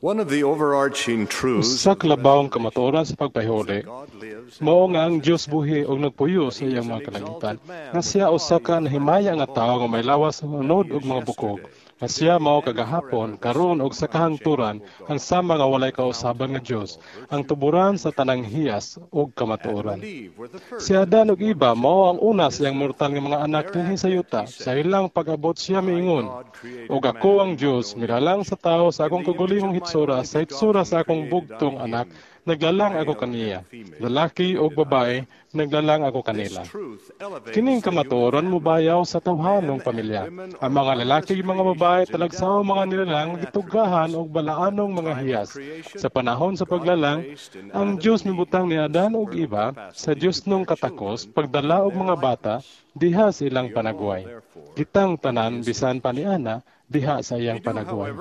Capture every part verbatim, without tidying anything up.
One of the overarching truths Usa ka labawang kamatuoran sa pagpahuli, mao nga ang Dios buhi og nagpuyo sa iyang mga kalangitan, nga siya usa ka nahimaya nga tawo nga may lawas nga unod ug mga bukog, nga siya mao kagahapon, karon ug sa kahangturan, ang sama nga walay kausaban nga Dios, ang tuburan sa tanang hiyas ug kamatuoran. Si Adan ug Eva mao ang una sa iyang mortal nga mga anak dinhi sa yuta, sa ilang pag-abot siya miingon, ug ako ang Dios, miralang sa tao sa akong kagulihong hitsura, sa hitsura sa akong bugtong anak, naglalang ako kaniya. Lalaki o babae, naglalang ako kanila. Kining kamatuoran mo bayaw sa tawhanong pamilya. Ang mga lalaki ug mga babae talagsaw mga nilalang gitugahan og balaanong mga hiyas. Sa panahon sa paglalang, ang Dios mibutang ni Adan ug Eva sa Dios nung katakos pagdala og mga bata diha sa ilang panagway. Kitang tanan bisan pa ni Ana diha sa iyang panagway.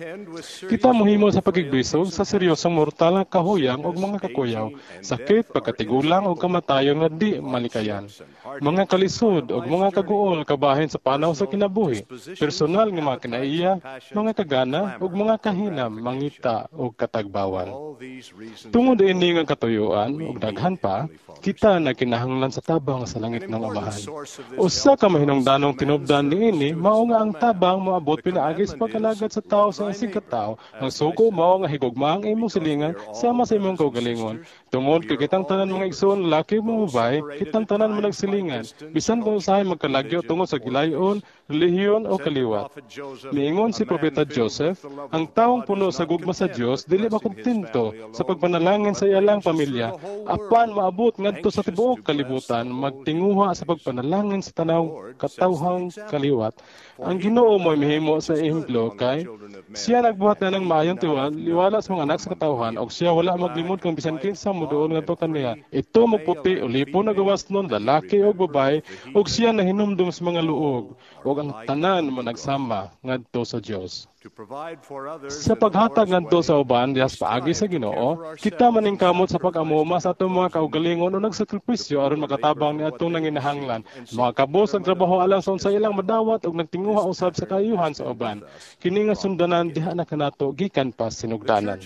Kita mohimo sa pagiglisog sa seryosong mortal nga kahuyang ug mga kakuyaw, sakit, pagkatigulang ug kamatayon nga di malikayan. Mga kalisod ug mga kaguol kabahin sa panaw sa kinabuhi, personal nga mga kinaiya, mga kagana ug mga kahinam, mangita ug katagbawan. Tungod ini nga katuyuan ug daghan pa, kita na kinahanglan sa tabang sa langit ng Amahan. Usa ka mahinungdanong tinubdan niini mao nga ang tabang moabot pinaagi sa pagkalagad sa tao sa isig katao. Ang sugo mao nga higugma ang imong silingan sama sa imong kaugalingon. Tungod kay kitang tanan mga igsoon lalaki mo babae, kitang tanan mo nagsilingan bisan kung usahay magkalagyo tungod sa gilayon, relihiyon o kaliwat. Miingon si Propeta Joseph, ang taong puno sa gugma sa Dios dili makontento sa pagpanalangin sa iyalang pamilya, apan maabot ngadto sa tibuok kalibutan magtinguha sa pagpanalangin sa tanaw katawhang kaliwat. Ang Ginoo mo mihimo sa ehemplo kay siya nagbuhat na ng maayong tiwala liwala sa mga anak sa katawhan og siya wala maglimod kung bisan kinsa mo doon ngadto kaniya. Ito magputi ulipo nagawas nun lalaki o babae og siya nahinumdum sa mga luog ug ang tanan mo nagsama ngadto sa Dios. Sa paghatag ngadto sa uban diha sa paagi sa Ginoo, kita maningkamot sa pag-amuma sa atong mga kaugalingon o nagsakripisyo aron makatabang ni atong nanginahanglan. Mga kabos ang trabaho alang sa unsay ilang madawat ug nagtinguha usab sa kayuhan sa uban. Kini nga sundanan diha na kanato gikan pa sinugdanan.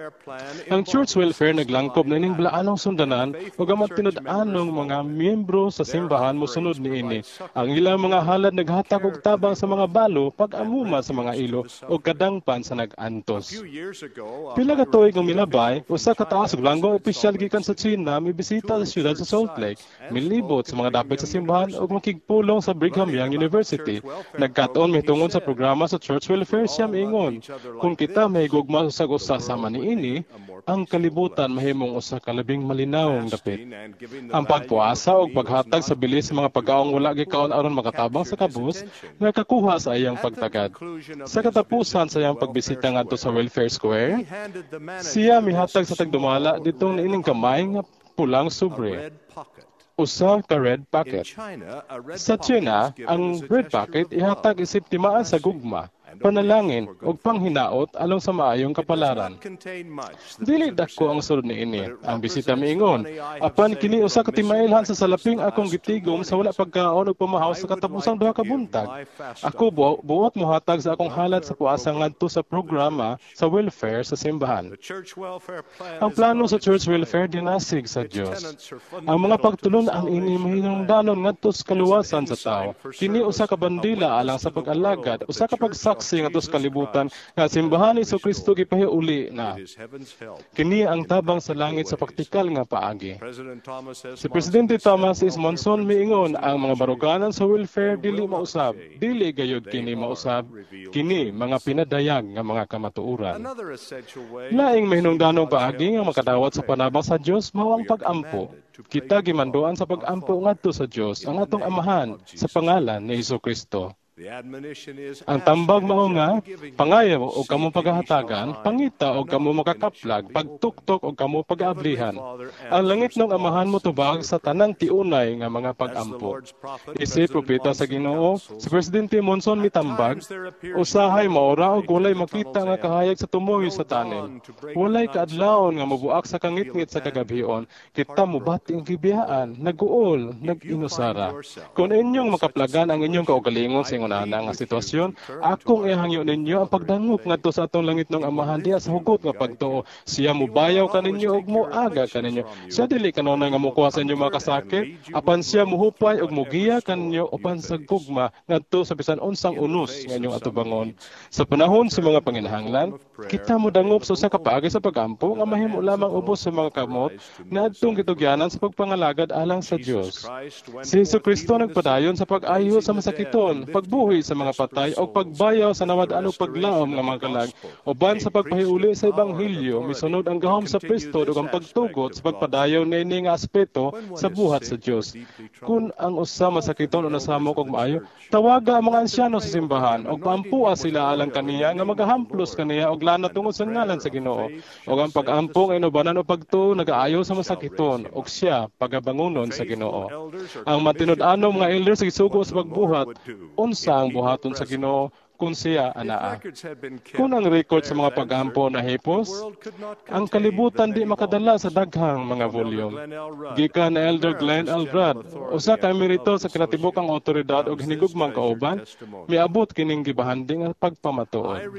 Ang church welfare naglangkob na ining balaanong sundanan ug ang tinud-anong mga miyembro sa simbahan mosunod niini. Ang ilang mga halad naghatag og tabang sa mga balo pag-amuma sa mga ilo o kadangpan sa nag-antos. Pila ka tuig ang milabay, usa ka taas ug langgong opisyal gikan sa China mibisita sa siyudad sa Salt Lake, milibot sa mga dapit sa simbahan ug makigpulong sa Brigham Young University. Nagkataon mitungod sa programa sa church welfare siya miingon, kung kita mahigugma sa usa sama niini, ang kalibutan mahimong usa ka labing malinawong dapit. Ang pagpuasa ug paghatag sa bilis sa mga pagkaong wala gikaon aron makatabang sa kabus nga kakuha sa iyang pagtagad. Sa katapusan sa iyang pagbisita ngadto sa Welfare Square, siya mihatag sa tagdumala ditong niining kamay nga pulang sobre. Usa ka red pocket. Sa China, ang red pocket ihatag isip timaan sa gugma, panalangin ug panghinaot along sa maayong kapalaran. Dili dako ang sulod niini. Ang bisita miingon, apan kini usa ka timailhan sa salaping akong gitigom sa wala pagkaon ug pamahaw sa katapusang duha ka buntag. Ako bu buot mohatag sa akong halad sa puasa ngadto sa programa sa welfare sa simbahan. Ang plano sa church welfare dinasig sa Dios. Ang mga pagtulon ang ini mahinungdanon ngadto sa kaluwasan sa tao. Kini usa ka bandila alang sa pag-alagad, usa ka pagsaksi nga dos kalibutan nga simbahan ni Kristo gipahiuli na. Kini ang tabang sa langit sa praktikal nga paagi. Si Presidente Thomas S. Monson miingon ang mga baruganan sa welfare dili mausab, dili gayud kini mausab, kini mga pinadayag nga mga kamatuoran. Laing mahinungdanong paagi nga makadawat sa panabang sa Dios mao ang pag-ampo. Kita gimanduan sa pag-ampo ngadto sa Dios ang atong Amahan sa pangalan ni Kristo. Ang tambag mao nga, pangayaw o kamo paghahatagan, pangita o kamo makakaplag, pagtuktok o kamo pag-aablihan. Ang langit ng Amahan mo tubag sa tanang tiunay nga mga pag-ampo. Isi propeta sa Ginoo, si Presidente Monson mitambag, usahay maora o walay makita nga kahayag sa tumoy sa tanim. Walay kaadlawon nga mabuak sa kangitngit sa kagabhion, kita mubati ang kibiyaan, nag-uol, nag-inusara. Kung inyong makaplagan ang inyong kaugalingon sa una nga sitwasyon, akong ihangyo ninyo ang pagdangop ngadto sa atong langit ng amahan diha sa hugot nga pagtuo. Siya mubayaw kaninyo ug moaga kaninyo. Siya dili kanunay nga mukuha sa inyo mga kasakit, apan siya muhupay ug mugiya kaninyo upan sa gugma ngadto sa bisan unsang unos nga inyong atubangon. Sa panahon sa mga panginahanglan, kita mo dangop sa usa ka paagi sa pagampo nga mahimo lamang ubos sa mga kamot nga adtong gitugyanan sa pagpangalagad alang sa Dios. Si Jesucristo nagpadayon sa pag-ayo sa masakiton, pagbuhi sa mga patay o pagbayaw sa nawad-ano paglaom nga mga kalag, uban sa pagpahiuli sa Ebanghelyo, misunod ang gahom sa Kristo ug ang pagtugot sa pagpadayon niini nga aspeto sa buhat sa Dios. Kung ang usa masakiton o nasamo kog maayo, tawaga ang mga ansyano sa simbahan ug paampuha sila alang kaniya nga magahamplos kaniya og lana tungod sa ngalan sa Ginoo. Ug ang pag-ampo nga inubanan o pagtuo nagaayo sa masakiton ug siya pagabangunon sa Ginoo. Ang matinud-anom nga elders gisugo sa pagbuhat, unsa ang buhaton sa Ginoo kung siya anaa. Kung ang record sa mga pag-ampo na hipos, ang kalibutan di makadala sa daghang mga volume. Gikan na Elder Glenn Albrad, usa ka emerito sa kinatibukang otoridad ug hinigugmang kauban, miabot kining gibahanding ang pagpamatuod.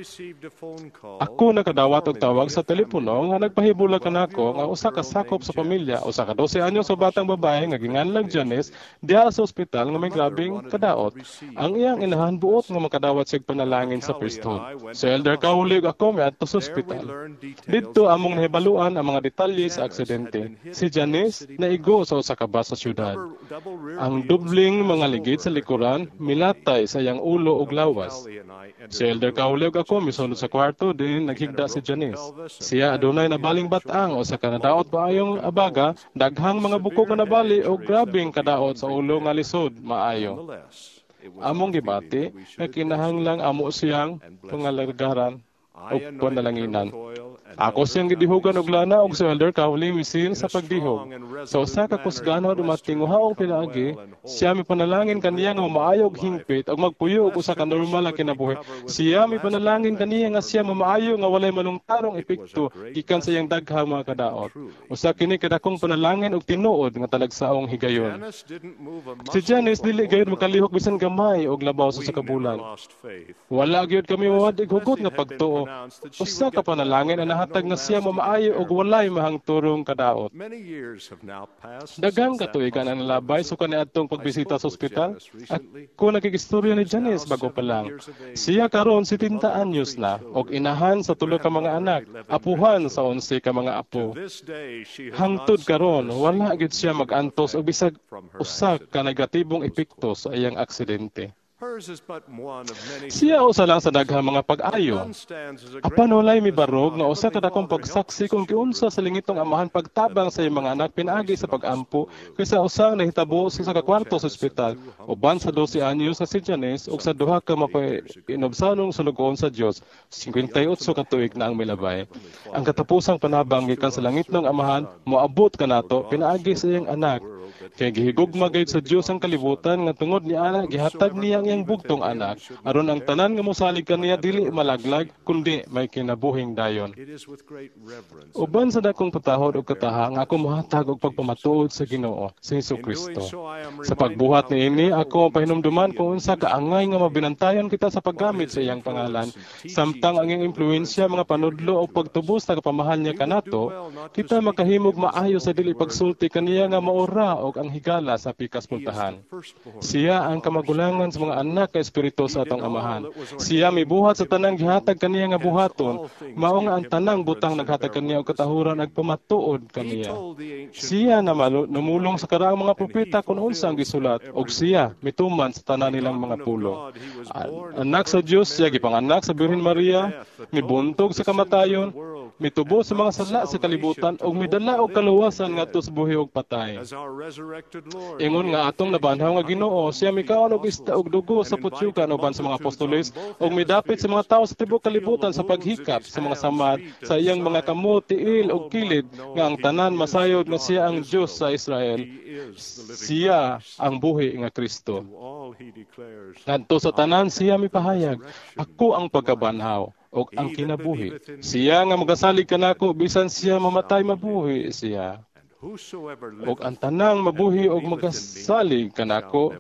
Ako nakadawat og tawag sa telepono nga nagpahibula kanako nga usa ka sakop sa pamilya, usa ka dose anyos sa batang babae nga ginganlag Janice diha sa ospital nga may grabing kadaot. Ang iyang inahan buot nga makadawat siya panalangin sa priesthood. Sa Elder Kaulig ako may adto sa ospital. Dito among nahibaluan ang mga detalye sa aksidente. Si Janice naigo sa usa ka bus sa syudad. Ang dubling mga ligid sa likuran milatay sa iyang ulo ug lawas. Si Elder Kaulig ako misunod sa kwarto din naghigda si Janice. Siya adunay nabaling batang o sa kanadaot paayong abaga, daghang mga buko nga nabali o grabing kadaot sa ulo nga lisod maayo. Among gibati nga kinahanglang amo siyang pangalagaran o panalanginan. Ako siyang gidihugan og lana og si Elder Cowley misil sa pagdihog. Sa usa ka kusgano dumating uhaong pinaagi, siya mi panalangin kaniya nga maayog hingpit ug magpuyo og usa ka normal nga kinabuhi. Siya mi panalangin kaniya nga siya mamaayo nga walay malungtarong epekto gikan sa iyang daghang mga kadaot. Usa kini kadakong panalangin ug tinuod nga talagsaong higayon. Si Janice dili gayud makalihok bisan gamay og labaw sa kabulan. Wala gyud kami mawadig hugot nga pagtuo. Usa ka panalangin ang nahatag nga siya mamaayo og walay mahangturong kadaot. Daghang katuigan ang nalabay so kaniadtong pagbisita sa ospital. Ako nakigistorya ni Janice bago pa lang. Siya karon setenta anyos na og inahan sa tulo ka mga anak, apuhan sa onse ka mga apo. Hangtod karon wala gyud siya mag-antos og bisag usa ka negatibong epekto sa iyang aksidente. Siya usa lang sa daghang mga pag-ayo. Apan walay mibarog nga usa ka dakong pagsaksi kung kiunsa sa lingitong amahan pagtabang sa iyang mga anak pinaagi sa pag-ampo kaysa usang nahitabo sa ka kwarto sa ospital uban sa dose anyos sa si Janice ug sa duha ka mapaiinobsanong sulugoon sa Dios. fifty-eight ka tuig na ang milabay. Ang katapusang panabang gikan sa langitong amahan moabot kanato pinaagi sa iyang anak. Kaya gihigugma gayud sa Dios ang kalibutan nga tungod ni ana gihatag niya ang iyang bugtong anak aron ang tanan nga mosalig kaniya dili malaglag kundi may kinabuhing dayon. Uban sa dakong patahod ug kataha nga ako mohatag og pagpamatuod sa Ginoo sa Jesucristo. Sa pagbuhat niini ako pahinumduman kung unsa kaangay nga mabinantayon kita sa paggamit sa iyang pangalan samtang ang iyang impluwensya mga panudlo o pagtubos sa kapamahal niya kanato kita makahimog maayo sa dili pagsulti kaniya nga maura og ang higala sa pikas puntahan. Siya ang kamagulangan sa mga anak ka espiritu sa atong amahan. Siya mibuhat sa tanang gihatag kaniya nga buhaton, mao nga ang tanang butang naghatag kaniya og katahuran nagpamatuod kaniya. Siya na namulong sa karaang mga propeta kung unsa ang gisulat ug siya mituman sa tanan nilang mga pulong. Anak sa Dios siya gipanganak sa Birhen Maria, mibuntog sa kamatayon, mitubo sa mga sala sa kalibutan ug midala og kaluwasan ngadto sa buhi ug patay. Ingon nga atong nabanhaw nga Ginoo, siya mikaon og ista og dugo sa putyukan uban sa mga apostoles ug midapit sa mga tawo sa tibuok kalibutan sa paghikap sa mga samad sa iyang mga kamot, tiil ug kilid nga ang tanan masayod nga siya ang Dios sa Israel. Siya ang buhi nga Kristo. Ngadto sa tanan siya mipahayag, ako ang pagkabanhaw o ang kinabuhi. Siya nga magasalig kanako bisan siya mamatay mabuhi siya. O ang tanang mabuhi o magasalig kanako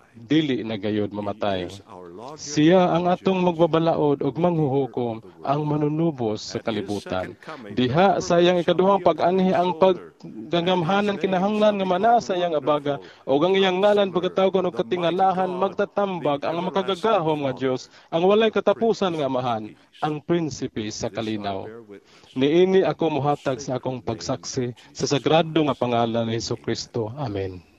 dili na gayud mamatay. Siya ang atong magbabalaod ug manghuhukom ang manunubos sa kalibutan. Diha sa iyang ikaduhang pag-anhi ang paggangamhanan kinahanglan nga manaa sa iyang abaga ug ang iyang ngalan pagkatawgon og katingalahan magtatambag ang makagagahom nga Dios, ang walay katapusan nga Amahan, ang prinsipe sa kalinaw. Niini ako mohatag sa akong pagsaksi sa sagrado nga pangalan ni Hesukristo. Amen.